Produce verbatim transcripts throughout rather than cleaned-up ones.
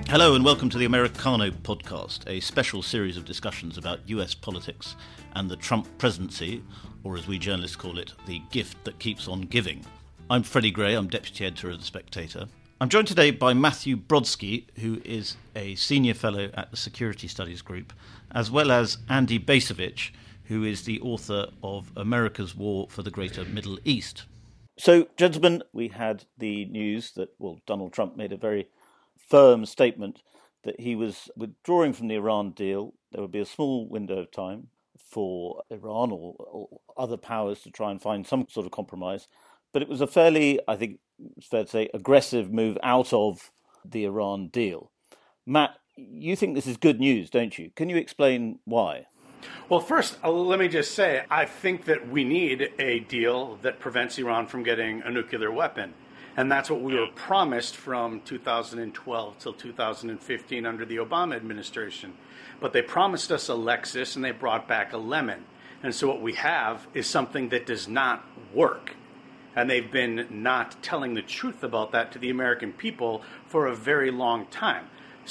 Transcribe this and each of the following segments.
Hello and welcome to the Americano podcast, a special series of discussions about U S politics and the Trump presidency, or as we journalists call it, the gift that keeps on giving. I'm Freddie Gray, I'm Deputy Editor of The Spectator. I'm joined today by Matthew Brodsky, who is a Senior Fellow at the Security Studies Group, as well as Andy Bacevich, who is the author of America's War for the Greater Middle East. So, gentlemen, we had the news that, well, Donald Trump made a very firm statement that he was withdrawing from the Iran deal. There would be a small window of time for Iran or, or other powers to try and find some sort of compromise. But it was a fairly, I think it's fair to say, aggressive move out of the Iran deal. Matt, you think this is good news, don't you? Can you explain why? Well, first, let me just say, I think that we need a deal that prevents Iran from getting a nuclear weapon. And that's what we were promised from two thousand twelve till two thousand fifteen under the Obama administration. But they promised us a Lexus and they brought back a lemon. And so what we have is something that does not work. And they've been not telling the truth about that to the American people for a very long time.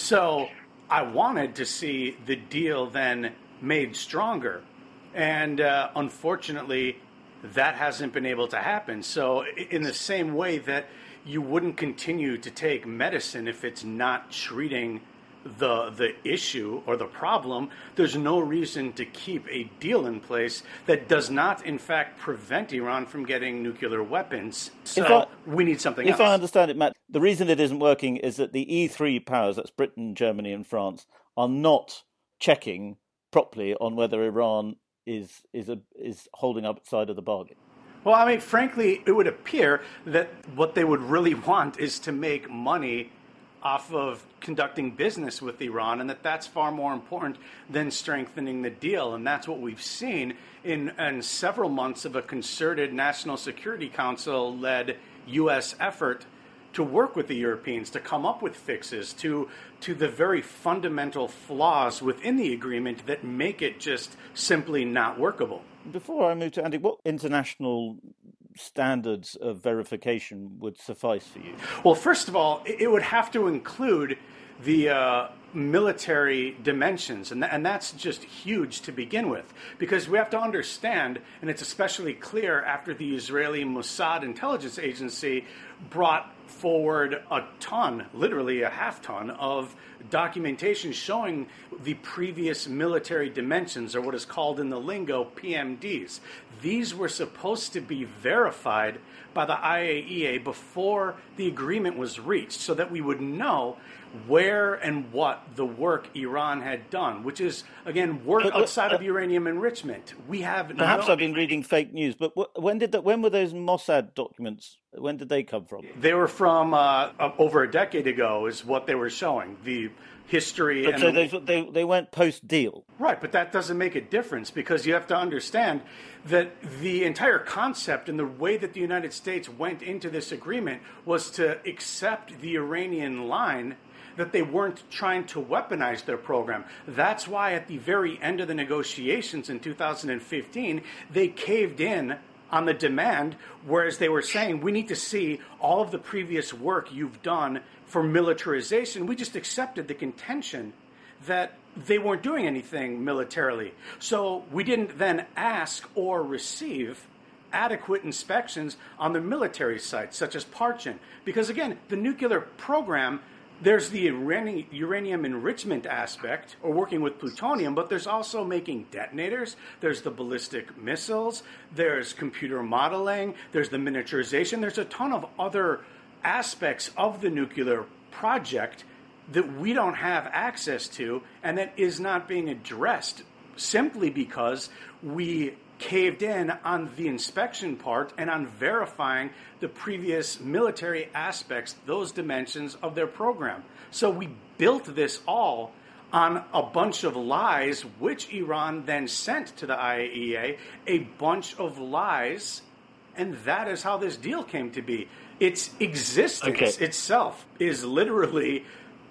So I wanted to see the deal then made stronger. And uh, unfortunately, that hasn't been able to happen. So in the same way that you wouldn't continue to take medicine if it's not treating the the issue or the problem, there's no reason to keep a deal in place that does not, in fact, prevent Iran from getting nuclear weapons. So I, we need something if else. If I understand it, Matt, the reason it isn't working is that the E three powers, that's Britain, Germany and France, are not checking properly on whether Iran is is a, is holding up its side of the bargain. Well, I mean, frankly, it would appear that what they would really want is to make money off of conducting business with Iran, and that that's far more important than strengthening the deal. And that's what we've seen in, in several months of a concerted National Security Council-led U S effort to work with the Europeans, to come up with fixes to to the very fundamental flaws within the agreement that make it just simply not workable. Before I move to Andy, what international standards of verification would suffice for you? Well, first of all, it would have to include the uh, military dimensions, and, th- and that's just huge to begin with, because we have to understand, and it's especially clear after the Israeli Mossad intelligence agency brought forward a ton, literally a half ton, of documentation showing the previous military dimensions, or what is called in the lingo P M Ds. These were supposed to be verified by the I A E A before the agreement was reached, so that we would know where and what the work Iran had done, which is, again, work but, outside uh, of uranium enrichment. We have perhaps no... I've been reading fake news, but when did that? When were those Mossad documents? When did they come from? They were from uh, over a decade ago, is what they were showing. The history. But and so the... they, they they went post-deal, right? But that doesn't make a difference, because you have to understand that the entire concept and the way that the United States went into this agreement was to accept the Iranian line that they weren't trying to weaponize their program. That's why at the very end of the negotiations in two thousand fifteen, they caved in on the demand, whereas they were saying, we need to see all of the previous work you've done for militarization. We just accepted the contention that they weren't doing anything militarily. So we didn't then ask or receive adequate inspections on the military sites, such as Parchin. Because again, the nuclear program, there's the uranium enrichment aspect, or working with plutonium, but there's also making detonators, there's the ballistic missiles, there's computer modeling, there's the miniaturization, there's a ton of other aspects of the nuclear project that we don't have access to, and that is not being addressed simply because we caved in on the inspection part and on verifying the previous military aspects, those dimensions of their program. So we built this all on a bunch of lies, which Iran then sent to the I A E A, a bunch of lies, and that is how this deal came to be. Its existence okay. itself is literally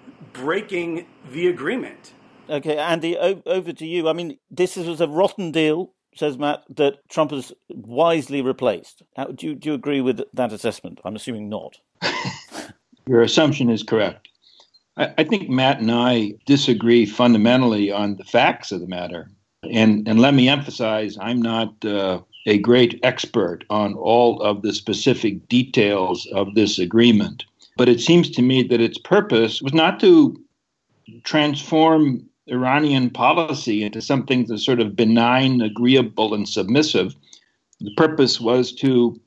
breaking the agreement. Okay, Andy, o- over to you. I mean, this was a rotten deal, says Matt, that Trump has wisely replaced. How, do, you, do you agree with that assessment? I'm assuming not. Your assumption is correct. I, I think Matt and I disagree fundamentally on the facts of the matter. And, and let me emphasize, I'm not uh, a great expert on all of the specific details of this agreement. But it seems to me that its purpose was not to transform Iranian policy into something that's sort of benign, agreeable, and submissive. The purpose was to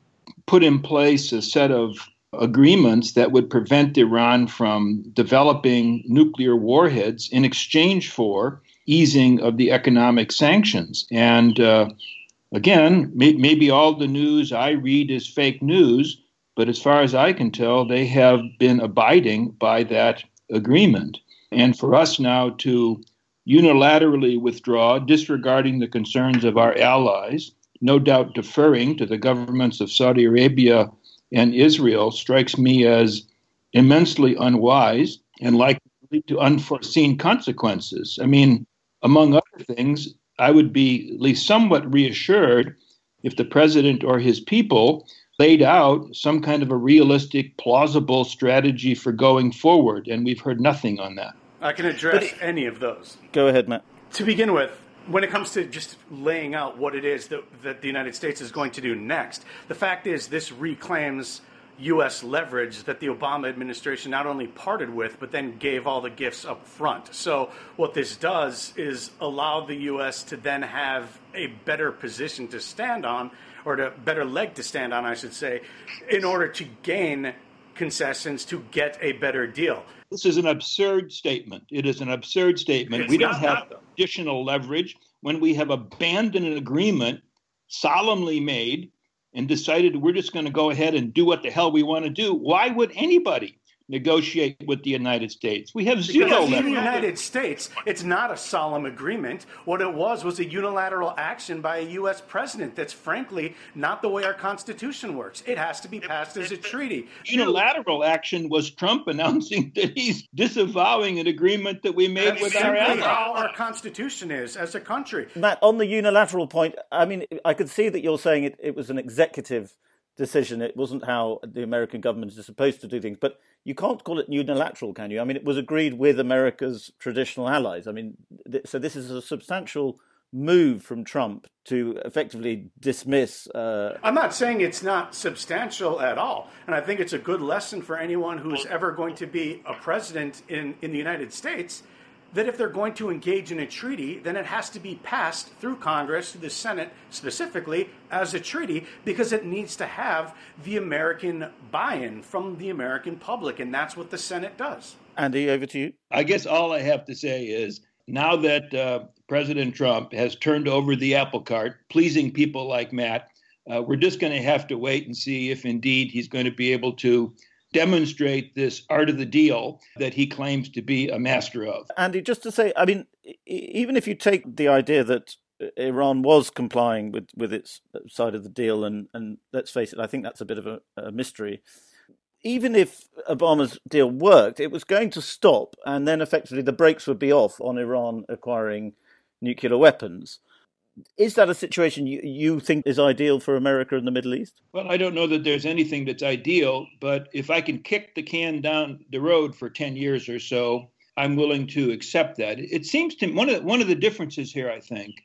put in place a set of agreements that would prevent Iran from developing nuclear warheads in exchange for easing of the economic sanctions. And uh, again, may- maybe all the news I read is fake news, but as far as I can tell, they have been abiding by that agreement. And for us now to unilaterally withdraw, disregarding the concerns of our allies, no doubt deferring to the governments of Saudi Arabia and Israel, strikes me as immensely unwise and likely to lead to unforeseen consequences. I mean, among other things, I would be at least somewhat reassured if the president or his people laid out some kind of a realistic, plausible strategy for going forward, and we've heard nothing on that. I can address it, any of those. Go ahead, Matt. To begin with, when it comes to just laying out what it is that, that the United States is going to do next, the fact is this reclaims U S leverage that the Obama administration not only parted with, but then gave all the gifts up front. So what this does is allow the U S to then have a better position to stand on, or a better leg to stand on, I should say, in order to gain concessions to get a better deal. This is an absurd statement. It is an absurd statement. It's we don't not have that, additional leverage when we have abandoned an agreement solemnly made and decided we're just going to go ahead and do what the hell we want to do. Why would anybody negotiate with the United States? We have zero because leverage. in the United States, it's not a solemn agreement. What it was was a unilateral action by a U S president. That's frankly not the way our Constitution works. It has to be passed as a treaty. Unilateral action was Trump announcing that he's disavowing an agreement that we made That's with our simply allies. how our Constitution is as a country. Matt, on the unilateral point, I mean, I could see that you're saying it, it was an executive decision. It wasn't how the American government is supposed to do things. But you can't call it unilateral, can you? I mean, it was agreed with America's traditional allies. I mean, th- so this is a substantial move from Trump to effectively dismiss... Uh... I'm not saying it's not substantial at all. And I think it's a good lesson for anyone who's ever going to be a president in, in the United States, that if they're going to engage in a treaty, then it has to be passed through Congress, through the Senate specifically, as a treaty, because it needs to have the American buy-in from the American public, and that's what the Senate does. Andy, over to you. I guess all I have to say is, now that uh, President Trump has turned over the apple cart, pleasing people like Matt, uh, we're just going to have to wait and see if indeed he's going to be able to demonstrate this art of the deal that he claims to be a master of. Andy, just to say, I mean, even if you take the idea that Iran was complying with, with its side of the deal, and, and let's face it, I think that's a bit of a, a mystery. Even if Obama's deal worked, it was going to stop, and then effectively the brakes would be off on Iran acquiring nuclear weapons. Is that a situation you, you think is ideal for America in the Middle East? Well, I don't know that there's anything that's ideal, but if I can kick the can down the road for ten years or so, I'm willing to accept that. It seems to me, one of, one of the differences here, I think,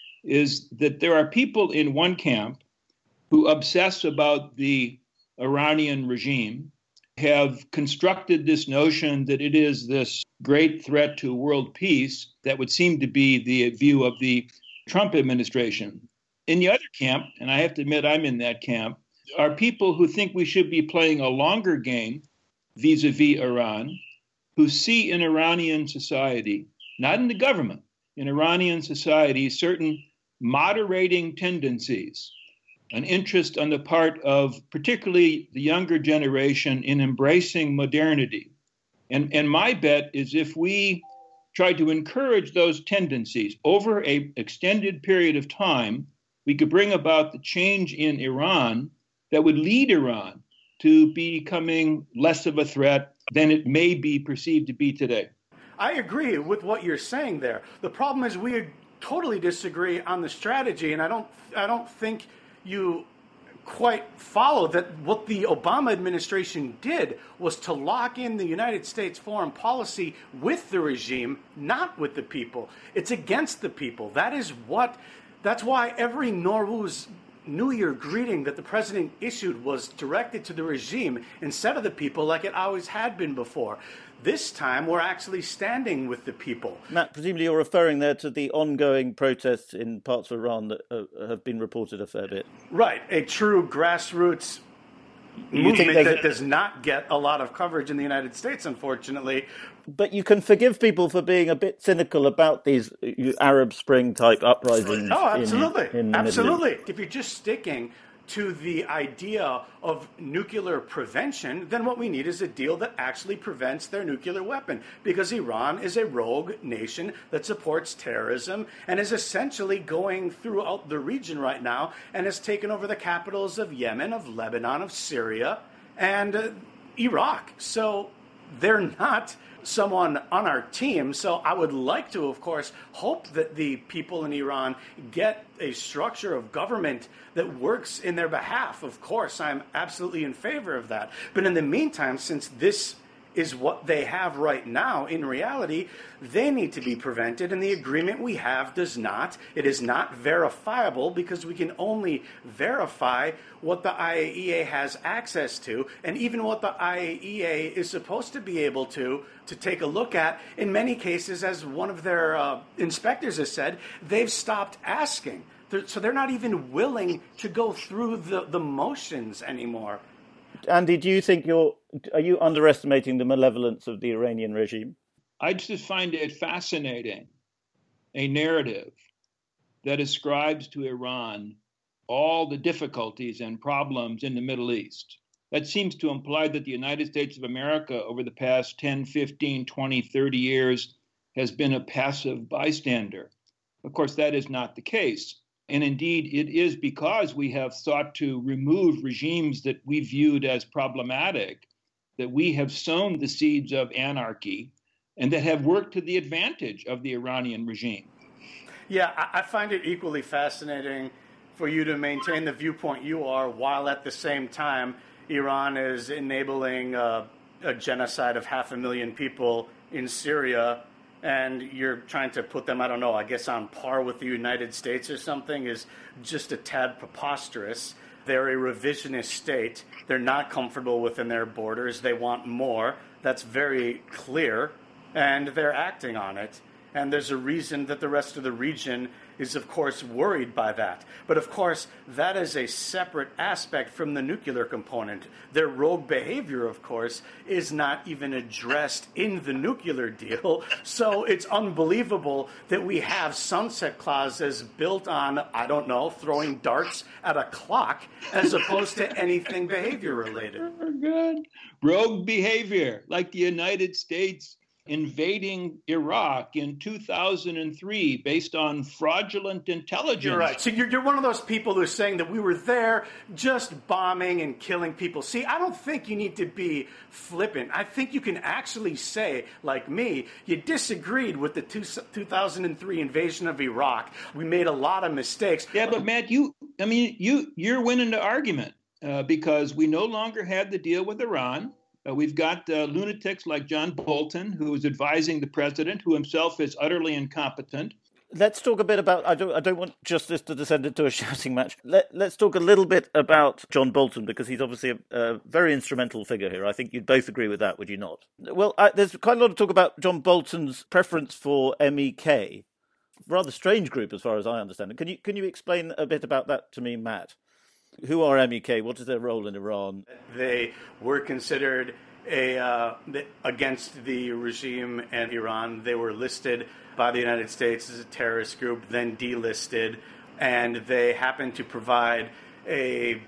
is that there are people in one camp who obsess about the Iranian regime, have constructed this notion that it is this great threat to world peace that would seem to be the view of the Trump administration. In the other camp, and I have to admit I'm in that camp, are people who think we should be playing a longer game vis-a-vis Iran, who see in Iranian society, not in the government, in Iranian society, certain moderating tendencies, an interest on the part of particularly the younger generation in embracing modernity. And, and my bet is if we try to encourage those tendencies over an extended period of time, we could bring about the change in Iran that would lead Iran to becoming less of a threat than it may be perceived to be today. I agree with what you're saying there. The problem is we totally disagree on the strategy, and I don't I don't think you quite follow that what the Obama administration did was to lock in the United States foreign policy with the regime, not with the people. It's against the people. That is what, that's why every Nowruz New Year greeting that the president issued was directed to the regime instead of the people like it always had been before. This time, we're actually standing with the people. Matt, presumably you're referring there to the ongoing protests in parts of Iran that uh, have been reported a fair bit. Right, a true grassroots You movement think that does not get a lot of coverage in the United States, unfortunately. But you can forgive people for being a bit cynical about these Arab Spring-type uprisings. Oh, absolutely. In, in the absolutely. Middle East. If you're just sticking to the idea of nuclear prevention, then what we need is a deal that actually prevents their nuclear weapon, because Iran is a rogue nation that supports terrorism and is essentially going throughout the region right now and has taken over the capitals of Yemen, of Lebanon, of Syria, and uh, Iraq. So they're not someone on our team. So I would like to, of course, hope that the people in Iran get a structure of government that works in their behalf. Of course, I'm absolutely in favor of that. But in the meantime, since this is what they have right now, in reality, they need to be prevented, and the agreement we have does not. It is not verifiable because we can only verify what the I A E A has access to, and even what the I A E A is supposed to be able to, to take a look at. In many cases, as one of their uh, inspectors has said, they've stopped asking. They're, so they're not even willing to go through the, the motions anymore. Andy, do you think you're, are you underestimating the malevolence of the Iranian regime? I just find it fascinating, a narrative that ascribes to Iran all the difficulties and problems in the Middle East. That seems to imply that the United States of America over the past ten, fifteen, twenty, thirty years has been a passive bystander. Of course, that is not the case. And indeed, it is because we have sought to remove regimes that we viewed as problematic, that we have sown the seeds of anarchy and that have worked to the advantage of the Iranian regime. Yeah, I find it equally fascinating for you to maintain the viewpoint you are, while at the same time Iran is enabling uh, a genocide of half a million people in Syria, and you're trying to put them, I don't know, I guess on par with the United States or something, is just a tad preposterous. They're a revisionist state. They're not comfortable within their borders. They want more. That's very clear, and they're acting on it. And there's a reason that the rest of the region is, of course, worried by that. But, of course, that is a separate aspect from the nuclear component. Their rogue behavior, of course, is not even addressed in the nuclear deal. So it's unbelievable that we have sunset clauses built on, I don't know, throwing darts at a clock as opposed to anything behavior-related. Oh, God. Rogue behavior, like the United States invading Iraq in two thousand three based on fraudulent intelligence. You're right. So you're, you're one of those people who's saying that we were there just bombing and killing people. See, I don't think you need to be flippant. I think you can actually say, like me, you disagreed with the two, two thousand three invasion of Iraq. We made a lot of mistakes. Yeah, but Matt, you, I mean, you, you're winning the argument uh, because we no longer have the deal with Iran. Uh, we've got uh, lunatics like John Bolton, who is advising the president, who himself is utterly incompetent. Let's talk a bit about, I don't, I don't want just this to descend into a shouting match. Let, let's talk a little bit about John Bolton, because he's obviously a, a very instrumental figure here. I think you'd both agree with that, would you not? Well, I, there's quite a lot of talk about John Bolton's preference for M E K. Rather strange group, as far as I understand it. Can you, can you explain a bit about that to me, Matt? Who are M E K? What is their role in Iran? They were considered a uh, against the regime and Iran. They were listed by the United States as a terrorist group, then delisted, and they happened to provide a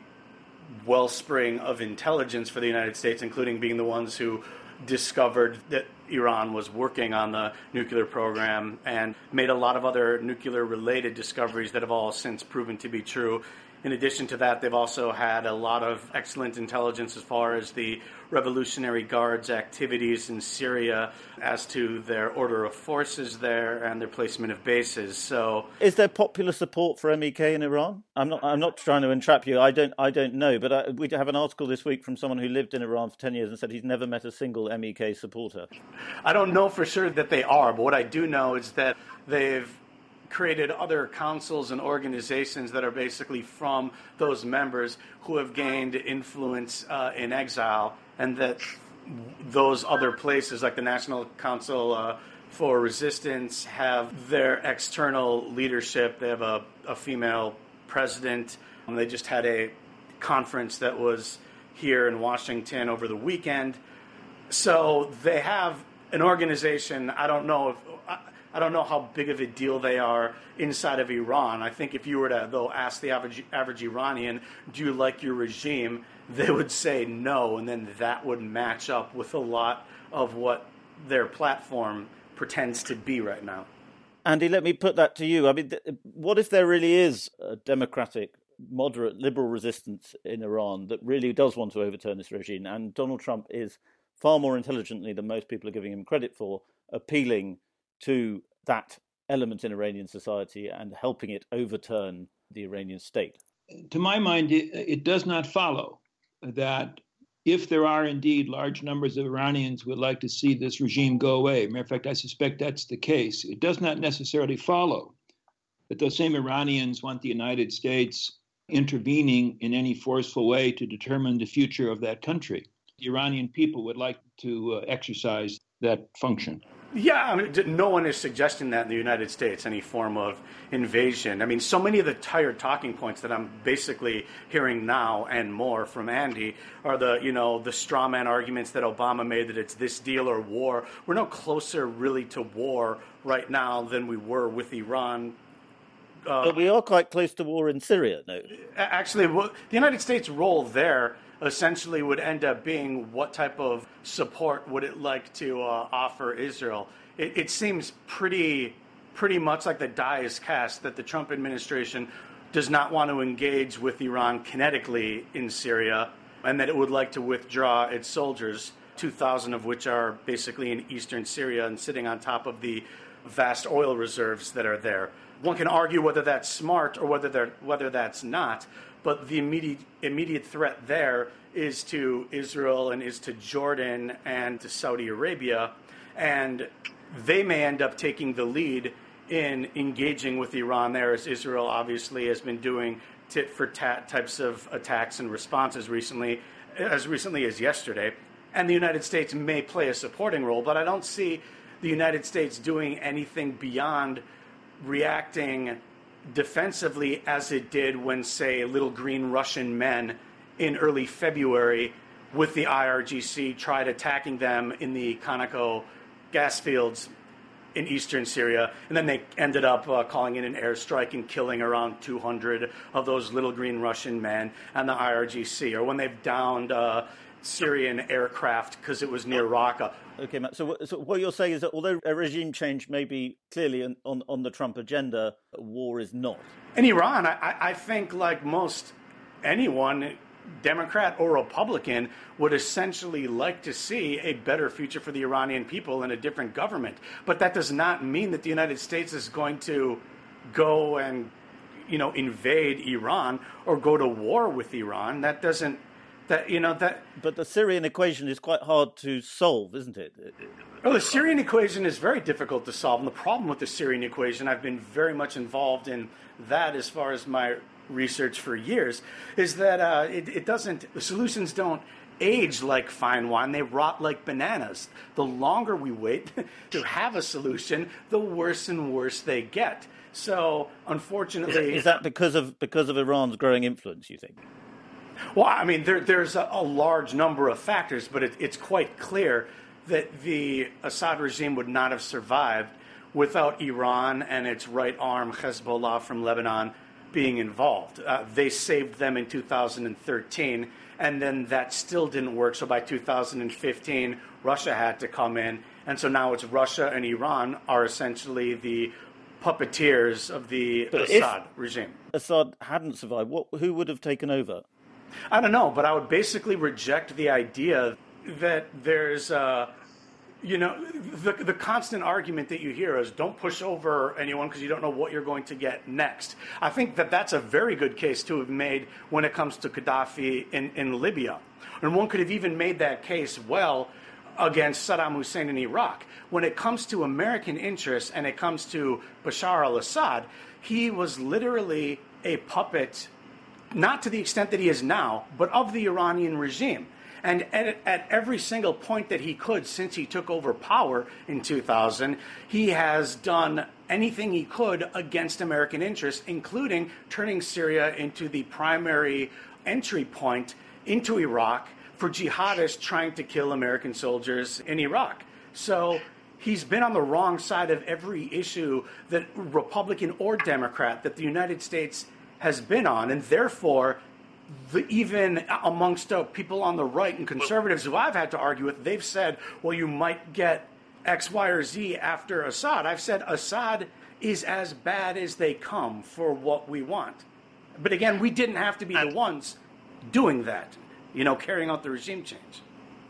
wellspring of intelligence for the United States, including being the ones who discovered that Iran was working on the nuclear program and made a lot of other nuclear-related discoveries that have all since proven to be true. In addition to that, they've also had a lot of excellent intelligence as far as the Revolutionary Guard's activities in Syria, as to their order of forces there and their placement of bases. So, is there popular support for M E K in Iran? I'm not. I'm not trying to entrap you. I don't. I don't know. But I, we have an article this week from someone who lived in Iran for ten years and said he's never met a single M E K supporter. I don't know for sure that they are, but what I do know is that they've created other councils and organizations that are basically from those members who have gained influence uh, in exile, and that those other places, like the National Council uh, for Resistance, have their external leadership. They have a, a female president. Um, they just had a conference that was here in Washington over the weekend. So they have an organization. I don't know if I don't know how big of a deal they are inside of Iran. I think if you were to, though, ask the average, average Iranian, do you like your regime, they would say no, and then that would match up with a lot of what their platform pretends to be right now. Andy, let me put that to you. I mean, what if there really is a democratic, moderate, liberal resistance in Iran that really does want to overturn this regime, and Donald Trump is far more intelligently than most people are giving him credit for, appealing to that element in Iranian society and helping it overturn the Iranian state? To my mind, it, it does not follow that if there are indeed large numbers of Iranians who would like to see this regime go away, matter of fact, I suspect that's the case, it does not necessarily follow that those same Iranians want the United States intervening in any forceful way to determine the future of that country. The Iranian people would like to uh, exercise that function. Yeah, I mean, no one is suggesting that in the United States, any form of invasion. I mean, so many of the tired talking points that I'm basically hearing now and more from Andy are the, you know, the straw man arguments that Obama made that it's this deal or war. We're no closer really to war right now than we were with Iran. Uh, but we are quite close to war in Syria, no? Actually, well, the United States' role there essentially would end up being what type of support would it like to uh, offer Israel. It, it seems pretty pretty much like the die is cast that the Trump administration does not want to engage with Iran kinetically in Syria, and that it would like to withdraw its soldiers, two thousand of which are basically in eastern Syria and sitting on top of the vast oil reserves that are there. One can argue whether that's smart or whether they're, whether that's not, but the immediate immediate threat there is to Israel and is to Jordan and to Saudi Arabia, and they may end up taking the lead in engaging with Iran there, as Israel obviously has been doing tit-for-tat types of attacks and responses recently, as recently as yesterday. And the United States may play a supporting role, but I don't see the United States doing anything beyond reacting defensively as it did when, say, little green Russian men in early February with the I R G C tried attacking them in the Conoco gas fields in eastern Syria, and then they ended up uh, calling in an airstrike and killing around two hundred of those little green Russian men and the I R G C, or when they've downed uh, Syrian aircraft because it was near Raqqa. Okay, Matt. So, so what you're saying is that although a regime change may be clearly on, on, on the Trump agenda, war is not. In Iran, I, I think like most anyone, Democrat or Republican, would essentially like to see a better future for the Iranian people and a different government. But that does not mean that the United States is going to go and, you know, invade Iran or go to war with Iran. That doesn't That, you know, that, but the Syrian equation is quite hard to solve, isn't it? Well, the Syrian equation is very difficult to solve. And the problem with the Syrian equation, I've been very much involved in that as far as my research for years, is that uh, it, it doesn't, the solutions don't age like fine wine. They rot like bananas. The longer we wait to have a solution, the worse and worse they get. So, unfortunately... Is that because of because of Iran's growing influence, you think? Well, I mean, there, there's a, a large number of factors, but it, it's quite clear that the Assad regime would not have survived without Iran and its right arm, Hezbollah from Lebanon, being involved. Uh, they saved them in two thousand thirteen, and then that still didn't work. So by two thousand fifteen, Russia had to come in. And so now it's Russia and Iran are essentially the puppeteers of the but Assad regime. Assad hadn't survived, what, who would have taken over? I don't know, but I would basically reject the idea that there's, uh, you know, the, the constant argument that you hear is don't push over anyone because you don't know what you're going to get next. I think that that's a very good case to have made when it comes to Gaddafi in, in Libya. And one could have even made that case well against Saddam Hussein in Iraq. When it comes to American interests and it comes to Bashar al-Assad, he was literally a puppet, not to the extent that he is now, but of the Iranian regime. And at, at every single point that he could since he took over power in two thousand, he has done anything he could against American interests, including turning Syria into the primary entry point into Iraq for jihadists trying to kill American soldiers in Iraq. So he's been on the wrong side of every issue that Republican or Democrat that the United States has been on, and therefore The, even amongst uh, people on the right and conservatives who I've had to argue with, they've said, well, you might get X, Y, or Z after Assad. I've said Assad is as bad as they come for what we want. But again, we didn't have to be the ones doing that, you know, carrying out the regime change.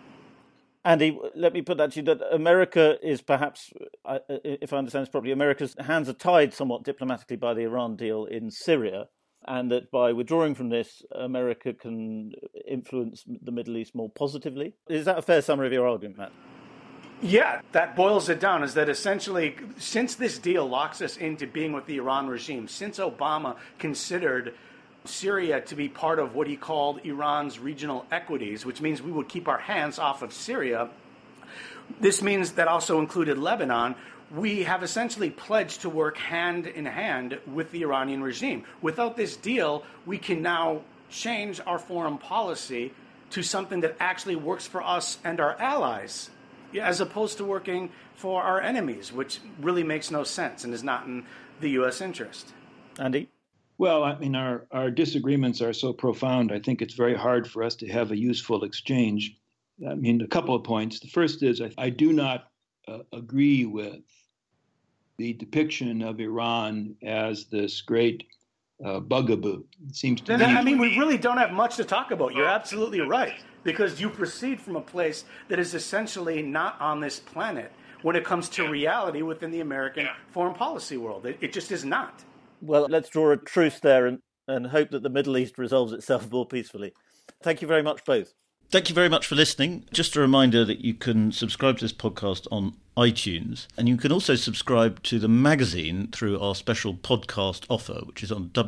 Andy, let me put that to you, that America is perhaps, if I understand this properly, America's hands are tied somewhat diplomatically by the Iran deal in Syria, and that by withdrawing from this, America can influence the Middle East more positively. Is that a fair summary of your argument, Matt? Yeah, that boils it down, is that essentially, since this deal locks us into being with the Iran regime, since Obama considered Syria to be part of what he called Iran's regional equities, which means we would keep our hands off of Syria, this means that also included Lebanon. We have essentially pledged to work hand in hand with the Iranian regime. Without this deal, we can now change our foreign policy to something that actually works for us and our allies, as opposed to working for our enemies, which really makes no sense and is not in the U S interest. Andy? Well, I mean, our, our disagreements are so profound, I think it's very hard for us to have a useful exchange. I mean, a couple of points. The first is I, I do not uh, agree with the depiction of Iran as this great uh, bugaboo. It seems to me. me. I mean, we really don't have much to talk about. You're absolutely right, because you proceed from a place that is essentially not on this planet when it comes to reality within the American yeah. foreign policy world. It, it just is not. Well, let's draw a truce there and, and hope that the Middle East resolves itself more peacefully. Thank you very much, both. Thank you very much for listening. Just a reminder that you can subscribe to this podcast on iTunes, and you can also subscribe to the magazine through our special podcast offer, which is on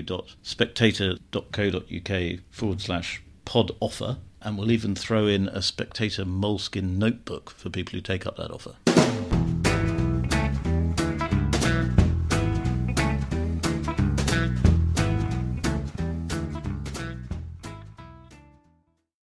www.spectator.co.uk forward slash pod offer. And we'll even throw in a Spectator moleskin notebook for people who take up that offer.